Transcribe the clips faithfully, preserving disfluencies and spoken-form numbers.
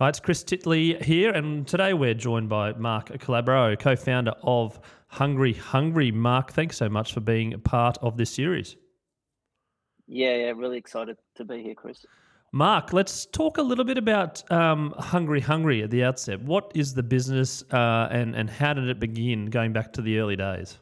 Hi, it's Chris Titley here, and today we're joined by Mark Calabro, co-founder of Hungry Hungry. Mark, thanks so much for being a part of this series. Yeah, yeah, really excited to be here, Chris. Mark, let's talk a little bit about um, Hungry Hungry at the outset. What is the business uh, and, and how did it begin going back to the early days?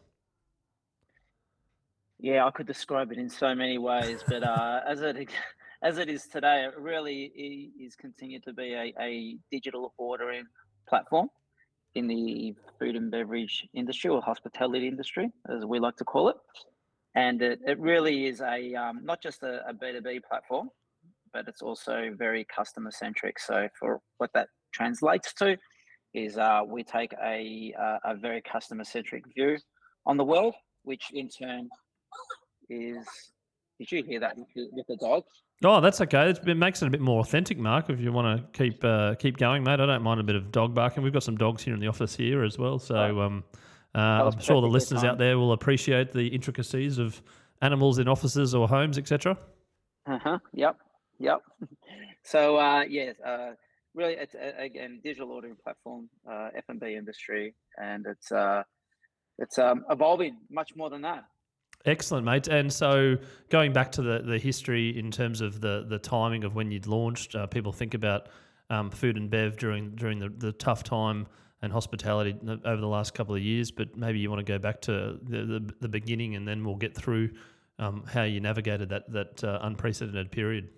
Yeah, I could describe it in so many ways, but uh, as it as it is today, it really i- is continued to be a, a digital ordering platform in the food and beverage industry or hospitality industry, as we like to call it. And it, it really is a um, not just a, a B two B platform, but it's also very customer centric. So for what that translates to is uh, we take a, a a very customer centric view on the world, which in turn is. Did you hear that with the, with the dog? Oh, that's okay. It's, it makes it a bit more authentic, Mark. If you want to keep uh, keep going, mate, I don't mind a bit of dog barking. We've got some dogs here in the office here as well, Oh, so um, uh, that was I'm sure the perfectly listeners out timed. there will appreciate the intricacies of animals in offices or homes, et cetera. Uh huh. Yep. Yep. So uh, yes, uh, really, it's uh, again digital ordering platform, uh, F and B industry, and it's uh, it's um, evolving much more than that. Excellent, mate. And so, going back to the, the history in terms of the, the timing of when you'd launched, uh, people think about um, food and bev during during the, the tough time and hospitality over the last couple of years. But maybe you want to go back to the, the, the beginning, and then we'll get through um, how you navigated that that uh, unprecedented period.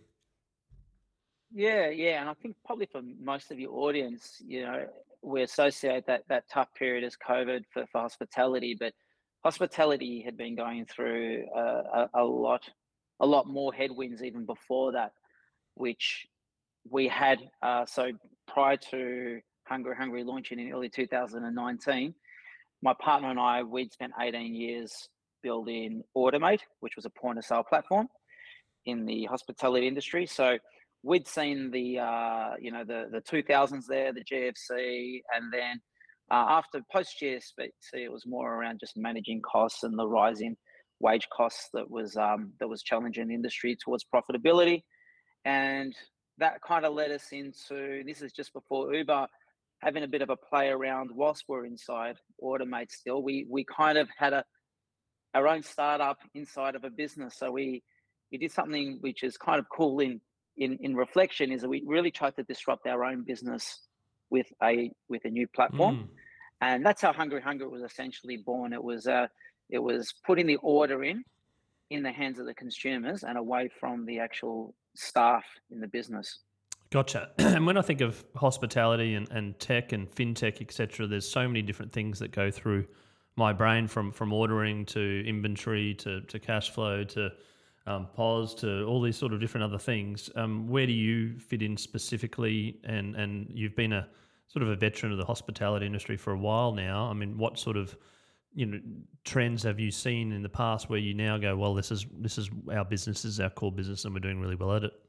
Yeah, yeah, and I think probably for most of your audience, you know, we associate that that tough period as COVID for, for hospitality, but hospitality had been going through a, a, a lot, a lot more headwinds even before that, which we had. Uh, so prior to Hungry Hungry launching in early two thousand nineteen, my partner and I we'd spent eighteen years building Automate, which was a point of sale platform in the hospitality industry. So we'd seen the uh, you know the the two thousands there, the G F C, and then uh, after post G F C, it was more around just managing costs and the rising wage costs that was um, that was challenging the industry towards profitability, and that kind of led us into this is just before Uber having a bit of a play around whilst we're inside Automate. Still, we we kind of had a our own startup inside of a business. So we we did something which is kind of cool in in in reflection is that we really tried to disrupt our own business with a with a new platform, Mm. and that's how Hungry Hunger was essentially born. It was uh it was putting the order in in the hands of the consumers and away from the actual staff in the business. Gotcha. And when I think of hospitality and, and tech and fintech, et cetera, there's so many different things that go through my brain from from ordering to inventory to, to cash flow to um, P O S to all these sort of different other things. Um, where do you fit in specifically? And and you've been a sort of a veteran of the hospitality industry for a while now. I mean, what sort of you know trends have you seen in the past where you now go, well, this is this is our business, this is our core business, and we're doing really well at it.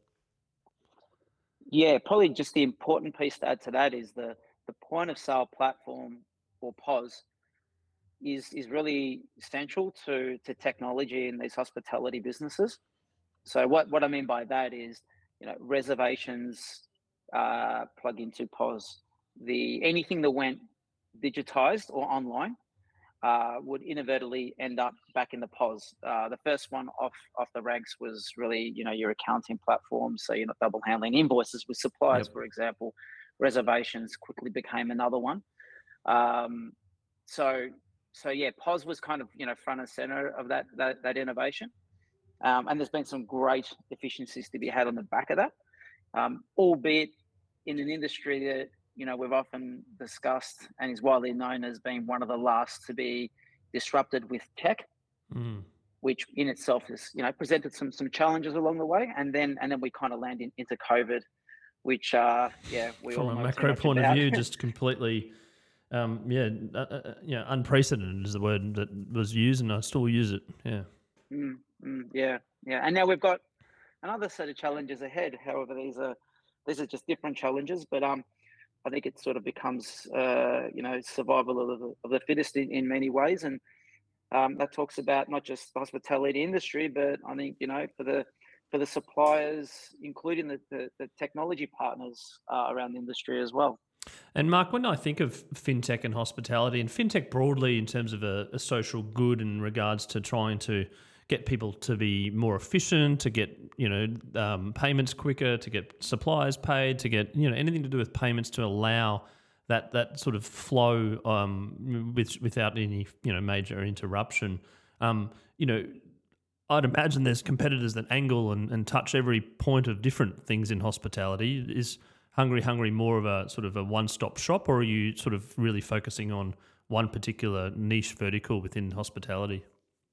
Yeah, probably just the important piece to add to that is the the point of sale platform or P O S is is really central to to technology in these hospitality businesses. So what what I mean by that is, you know, reservations uh, plug into P O S. The anything that went digitized or online uh, would inadvertently end up back in the P O S. Uh, the first one off off the ranks was really, you know, your accounting platform, so you're not double handling invoices with suppliers, Yep. for example. Reservations quickly became another one. Um, so so yeah, P O S was kind of you know front and center of that that, that innovation, um, and there's been some great efficiencies to be had on the back of that, um, albeit in an industry that you know we've often discussed and is widely known as being one of the last to be disrupted with tech, Mm. which in itself is you know presented some some challenges along the way, and then and then we kind of land in, into COVID, which uh, yeah we From all a know too macro much point of about. view, just completely, um, yeah, uh, uh, yeah, unprecedented is the word that was used, and I still use it. Yeah, Mm, mm, yeah, yeah, and now we've got another set of challenges ahead. However, these are these are just different challenges, but um, I think it sort of becomes uh, you know survival of the, of the fittest in, in many ways, and um, that talks about not just the hospitality industry, but I think you know for the for the suppliers, including the, the, the technology partners uh, around the industry as well. And Mark, when I think of fintech and hospitality, and fintech broadly in terms of a, a social good in regards to trying to get people to be more efficient, to get you know um, payments quicker, to get suppliers paid, to get you know anything to do with payments to allow that that sort of flow um, with, without any you know major interruption. Um, you know, I'd imagine there's competitors that angle and, and touch every point of different things in hospitality. Is Hungry Hungry more of a sort of a one-stop shop, or are you sort of really focusing on one particular niche vertical within hospitality?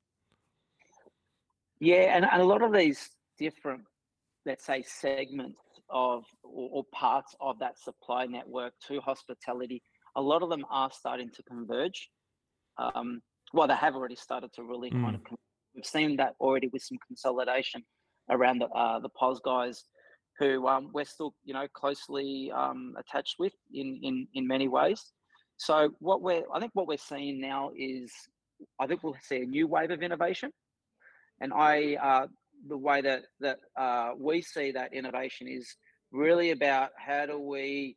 Yeah, and, and a lot of these different, let's say, segments of or, or parts of that supply network to hospitality, a lot of them are starting to converge. Um, well, they have already started to really kind Mm. of. We've seen that already with some consolidation around the uh, the P O S guys, who um, we're still you know closely um, attached with in in in many ways. So what we're I think what we're seeing now is I think we'll see a new wave of innovation, and I uh, the way that that uh, we see that innovation is really about how do we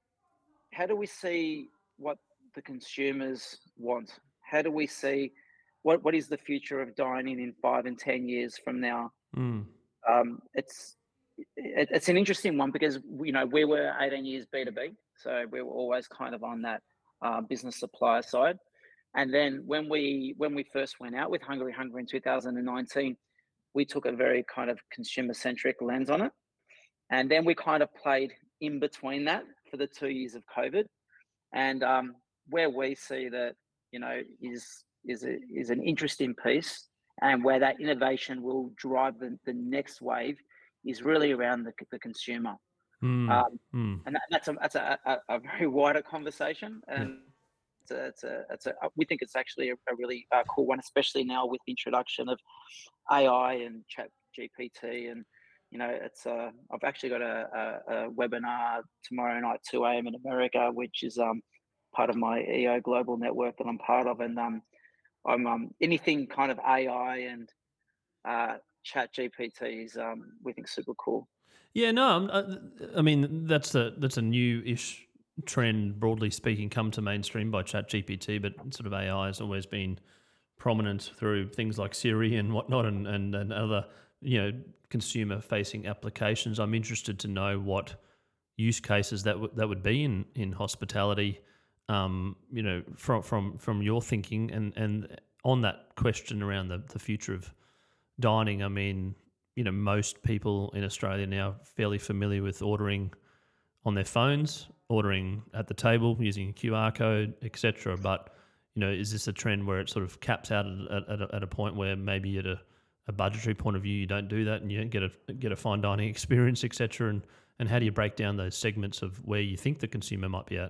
how do we see what the consumers want? How do we see what what is the future of dining in five and ten years from now? Mm. Um, it's it, it's an interesting one because you know we were eighteen years B two B, so we were always kind of on that uh, business supplier side. And then when we when we first went out with Hungry Hungry in two thousand nineteen, we took a very kind of consumer centric lens on it, and then we kind of played in between that for the two years of COVID. And um, where we see that, you know, is is a, is an interesting piece, and where that innovation will drive the, the next wave is really around the, the consumer. Mm. Um, Mm. and that, that's a that's a, a, a very wider conversation, Yeah. and it's a, it's a, it's a we think it's actually a, a really uh, cool one, especially now with the introduction of A I and Chat G P T. And you know, it's uh, I've actually got a, a, a webinar tomorrow night, two a m in America, which is um part of my E O global network that I'm part of, and um I'm um anything kind of A I and uh, Chat G P T is um we think super cool. Yeah, no, I'm- I, I mean that's a that's a new-ish trend, broadly speaking, come to mainstream by ChatGPT, but sort of A I has always been prominent through things like Siri and whatnot, and and, and other you know consumer-facing applications. I'm interested to know what use cases that would that would be in in hospitality. Um, you know, from from from your thinking, and and on that question around the the future of dining, I mean, you know, most people in Australia now are fairly familiar with ordering on their phones, ordering at the table using a Q R code, et cetera. But you know, is this a trend where it sort of caps out at, at, a, at a point where maybe at a, a budgetary point of view you don't do that and you don't get a get a fine dining experience, et cetera. And and how do you break down those segments of where you think the consumer might be at?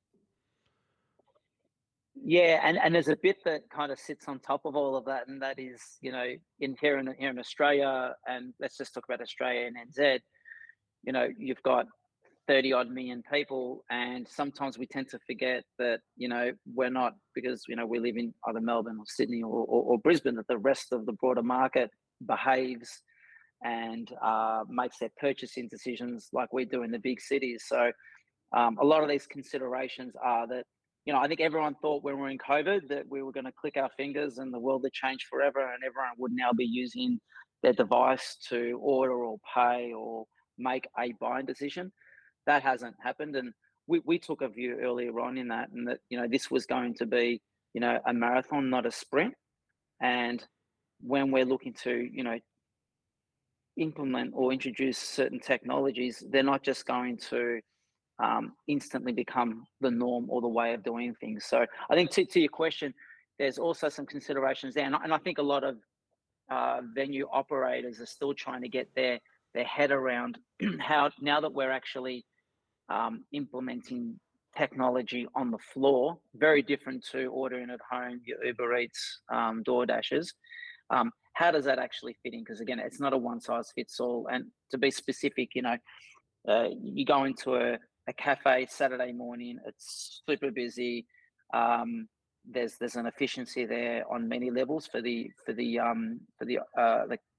Yeah, and, and there's a bit that kind of sits on top of all of that, and that is, you know, in here in here in Australia, and let's just talk about Australia and N Z. You know, you've got thirty odd million people, and sometimes we tend to forget that, you know, we're not, because you know we live in either Melbourne or Sydney or, or, or Brisbane, that the rest of the broader market behaves and uh, makes their purchasing decisions like we do in the big cities. So um, a lot of these considerations are that, you know, I think everyone thought when we were in COVID that we were going to click our fingers and the world had changed forever, and everyone would now be using their device to order or pay or make a buying decision. That hasn't happened. And we, we took a view earlier on in that, and that, you know, this was going to be, you know, a marathon, not a sprint. And when we're looking to, you know, implement or introduce certain technologies, they're not just going to um, instantly become the norm or the way of doing things. So I think to, to your question, there's also some considerations there. And, I- and I think a lot of uh, venue operators are still trying to get their, their head around how, now that we're actually um, implementing technology on the floor, very different to ordering at home, your Uber Eats, um, Door Dashes. Um, how does that actually fit in? Because again, it's not a one size fits all. And to be specific, you know, uh, you go into a, a cafe Saturday morning, it's super busy. Um, there's there's an efficiency there on many levels for the for the um, for the uh, the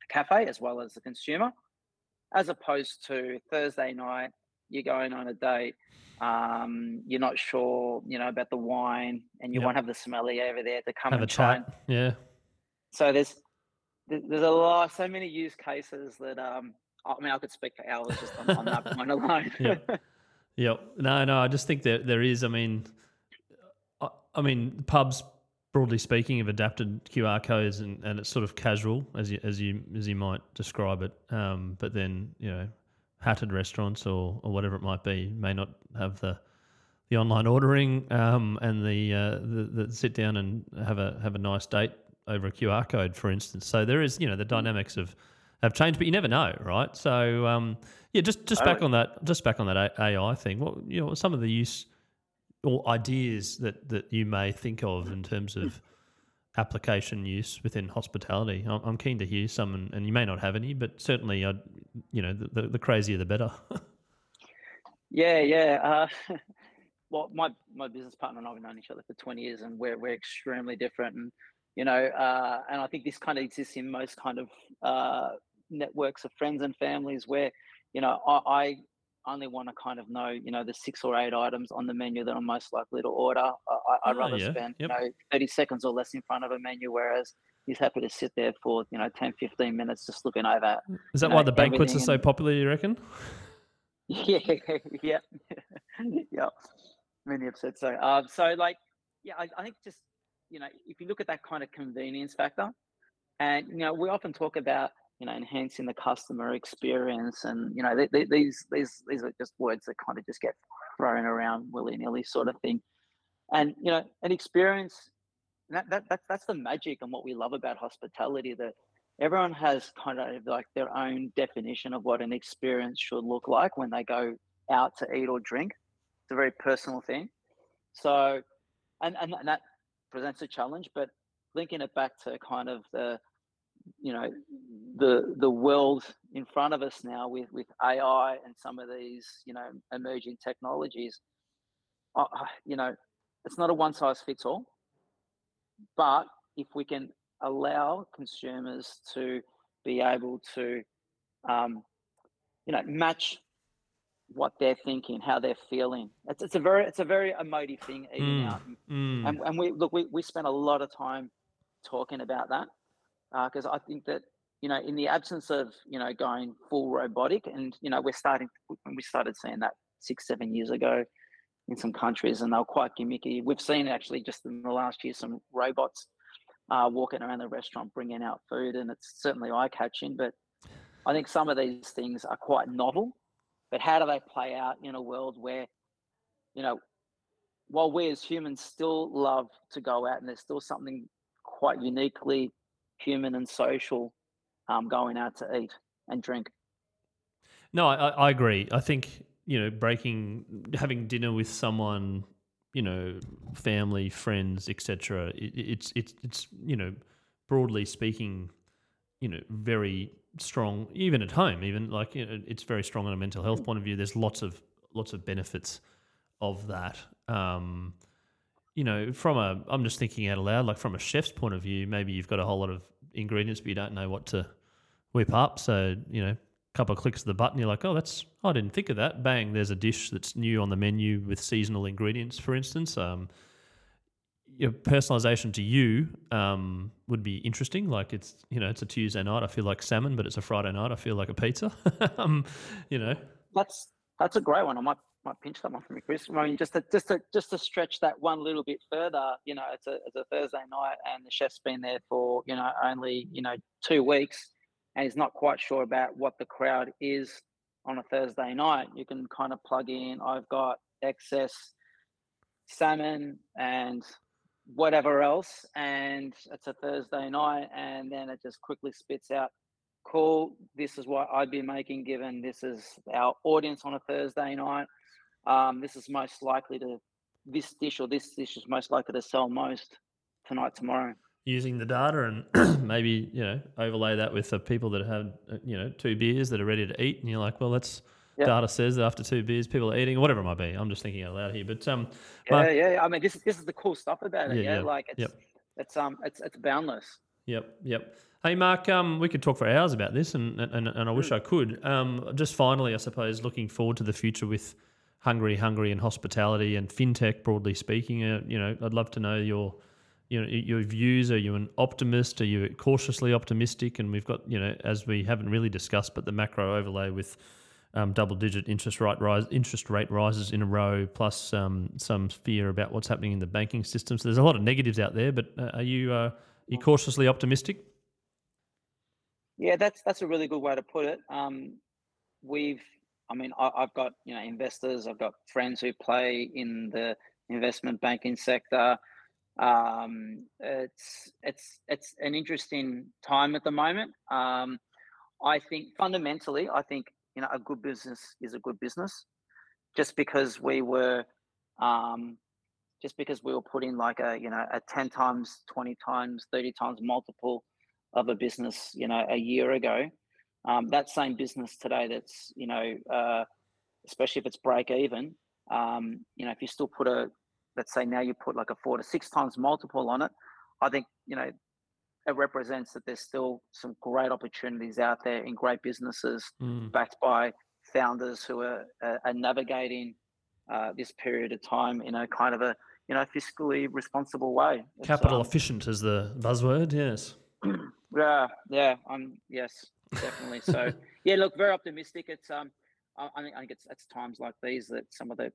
cafe as well as the consumer, as opposed to Thursday night, you're going on a date, um, you're not sure, you know, about the wine, and you Yep. won't have the sommelier over there to come Have a and try and. chat. Yeah. So there's there- there's a lot, so many use cases that um, I mean, I could speak for hours just on, on that point alone. Yep. Yep. No, no, I just think that there is, I mean, I, I mean, pubs, broadly speaking, have adapted Q R codes, and, and it's sort of casual, as you as you as you might describe it. Um, but then, you know, hatted restaurants or, or whatever it might be may not have the the online ordering, um, and the, uh, the the sit down and have a have a nice date over a Q R code, for instance. So there is, you know, the dynamics of have changed, but you never know, right? So um, yeah, just just back Totally. on that, just back on that A I thing. What, you know, some of the use or ideas that that you may think of in terms of application use within hospitality. I'm, I'm keen to hear some, and, and you may not have any, but certainly, I'd, you know, the, the, the crazier the better. Yeah, yeah. Uh, well, my my business partner and I have known each other for twenty years, and we're we're extremely different. And you know, uh, and I think this kind of exists in most kind of uh, networks of friends and families where, you know, I, I only want to kind of know, you know, the six or eight items on the menu that I'm most likely to order. I, I- I'd Oh rather yeah, spend, you yep. know, thirty seconds or less in front of a menu, whereas he's happy to sit there for, you know, ten, fifteen minutes just looking over, Is you that know, why the banquets are everything. so And popular? You reckon? yeah, yeah, yeah. Many have said so. Um, so like, yeah, I, I think just, you know, if you look at that kind of convenience factor, and you know, we often talk about, you know, enhancing the customer experience, and you know, th- th- these these these are just words that kind of just get thrown around willy nilly, sort of thing. And you know, an experience, that, that that that's the magic and what we love about hospitality, that everyone has kind of like their own definition of what an experience should look like when they go out to eat or drink. It's a very personal thing. So, and and, and that presents a challenge, but linking it back to kind of the, you know, the the world in front of us now with with A I and some of these, you know, emerging technologies, uh, uh, you know, it's not a one size fits all, but if we can allow consumers to be able to, um, you know, match what they're thinking, how they're feeling. It's it's a very it's a very emotive thing, eating Mm, out, and mm. and, and we look we we spend a lot of time talking about that, because I think that, you know, in the absence of, you know, going full robotic, and you know, we're starting when we started seeing that six seven years ago in some countries, and they were quite gimmicky. We've seen actually just in the last year some robots uh, walking around the restaurant bringing out food, and it's certainly eye catching. But I think some of these things are quite novel. But how do they play out in a world where, you know, while we as humans still love to go out, and there's still something quite uniquely human and social, um, going out to eat and drink. No, I, I agree. I think, you know, breaking, having dinner with someone, you know, family, friends, et cetera. It, it's it's it's you know, broadly speaking, you know, very strong. Even at home, even like, you know, it's very strong on a mental health point of view. There's lots of lots of benefits of that. Um, you know, from a, I'm just thinking out aloud, like from a chef's point of view, maybe you've got a whole lot of ingredients, but you don't know what to whip up. So, you know, a couple of clicks of the button, you're like, oh, that's, I didn't think of that. Bang, there's a dish that's new on the menu with seasonal ingredients, for instance. Um, your personalization to you um, would be interesting. Like it's, you know, it's a Tuesday night, I feel like salmon, but it's a Friday night, I feel like a pizza. um, you know. That's that's a great one. I might might pinch that one from you, Chris. I mean, just to just to just to stretch that one little bit further. You know, it's a it's a Thursday night, and the chef's been there for, you know, only, you know, two weeks, and he's not quite sure about what the crowd is on a Thursday night. You can kind of plug in, I've got excess salmon and whatever else, and it's a Thursday night, and then it just quickly spits out, cool, this is what I'd be making given this is our audience on a Thursday night. Um, this is most likely to, this dish or this dish is most likely to sell most tonight, tomorrow. Using the data and maybe, you know, overlay that with the people that have, uh, you know, two beers that are ready to eat, and you're like, well, that's, Yeah, data says that after two beers people are eating, or whatever it might be. I'm just thinking out loud here, but um, yeah, Mark, yeah, yeah. I mean, this is this is the cool stuff about it. yeah, Yeah, yeah, like it's yep, it's um it's it's boundless. yep, yep. Hey, Mark, um, we could talk for hours about this, and and, and I wish Mm. I could. Um, just finally, I suppose, looking forward to the future with Hungry Hungry and hospitality and fintech, broadly speaking. Uh, you know, I'd love to know your, you know, your views. Are you an optimist? Are you cautiously optimistic? And we've got, you know, as we haven't really discussed, but the macro overlay with um, double-digit interest rate rise, interest rate rises in a row, plus um, some fear about what's happening in the banking system. So there's a lot of negatives out there. But uh, are you uh, are you cautiously optimistic? Yeah, that's that's a really good way to put it. Um, we've, I mean, I, I've got you know investors, I've got friends who play in the investment banking sector. Um, it's it's it's an interesting time at the moment. Um, I think fundamentally, I think you know a good business is a good business. Just because we were, um, just because we were putting like a you know a ten times, twenty times, thirty times multiple of a business, you know, a year ago, um, that same business today, that's you know, uh, especially if it's break even, um, you know, if you still put a, let's say now you put like a four to six times multiple on it, I think you know it represents that there's still some great opportunities out there in great businesses Mm. backed by founders who are, uh, are navigating uh, this period of time in a kind of a you know fiscally responsible way. It's Capital um efficient is the buzzword, yes. yeah, yeah, um yes, definitely. So yeah, look, very optimistic. It's um I, I think I think it's it's times like these that some of the